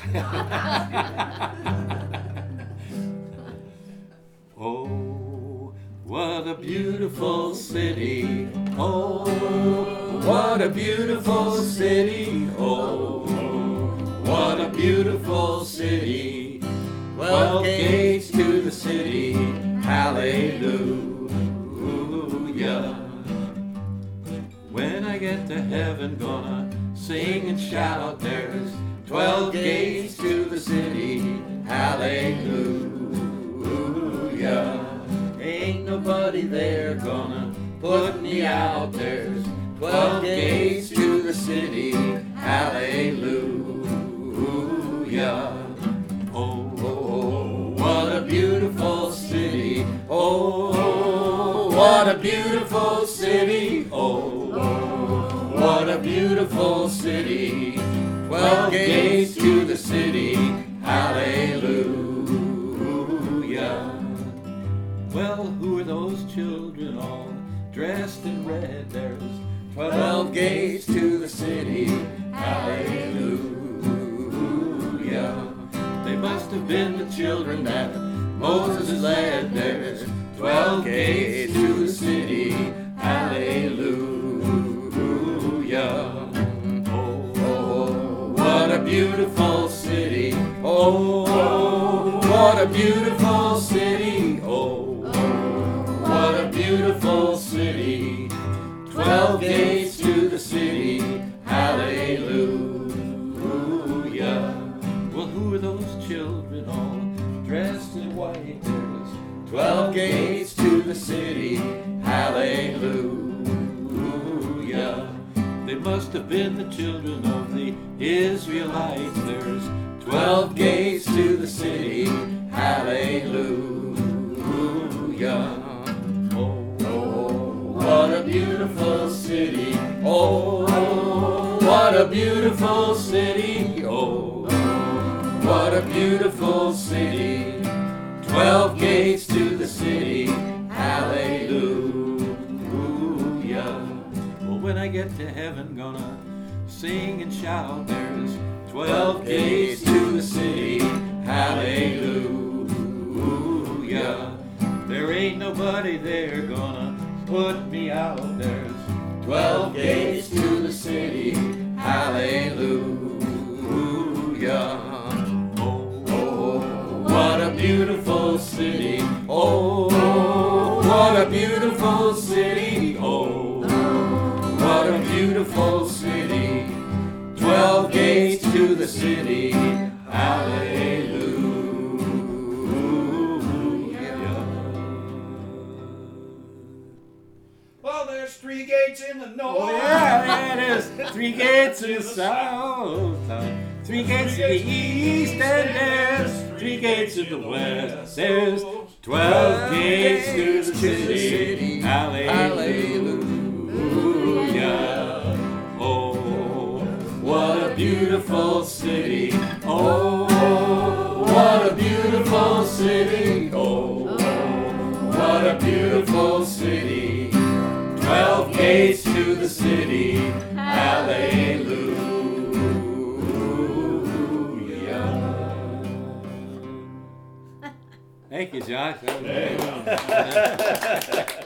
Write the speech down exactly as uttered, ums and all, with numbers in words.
Oh, what a beautiful city. Oh, what a beautiful city. Oh, what a beautiful city. Twelve gates to the city. Hallelujah. When I get to heaven, gonna sing and shout. There's twelve gates to the city. Hallelujah. Ain't nobody there gonna put me out. There's twelve gates to the city. Hallelujah. Oh, oh, what a beautiful city. Oh, what a beautiful city. Oh, what a beautiful city. Twelve gates to the city. Hallelujah. Well, who are those children all dressed in red? There's twelve gates to the city. Hallelujah. They must have been the children that Moses led. There's twelve gates to the city. Hallelujah. Oh, oh, what a beautiful city. Oh, what a beautiful city. Oh, what a beautiful city. Twelve gates to the city. Hallelujah. Well, who are those children all dressed in white? There's twelve gates to the city. Hallelujah. They must have been the children of the Israelites. There's twelve gates to the city. Hallelujah. Oh, oh, what a beautiful city. Oh, what a beautiful city. Oh, what a beautiful city. Twelve gates to the city. Hallelujah. Well, when I get to heaven, gonna sing and shout. There's twelve gates to the city. Hallelujah. There ain't nobody there gonna put me out. There's twelve gates to the city. Hallelujah. Oh, oh, what a beautiful city. Oh, what a beautiful city. Oh, what a beautiful city. Twelve gates to the city. Hallelujah. Well, there's three gates in the north. Oh, yeah, there is. Three gates in the south. Three gates in the east, and there's three gates in the west. There's twelve gates to the city. Hallelujah. Oh, what a beautiful city. Oh, what a beautiful city. Oh, what a beautiful city. Twelve gates to the city. Hallelujah. Thank you, Josh. That was great.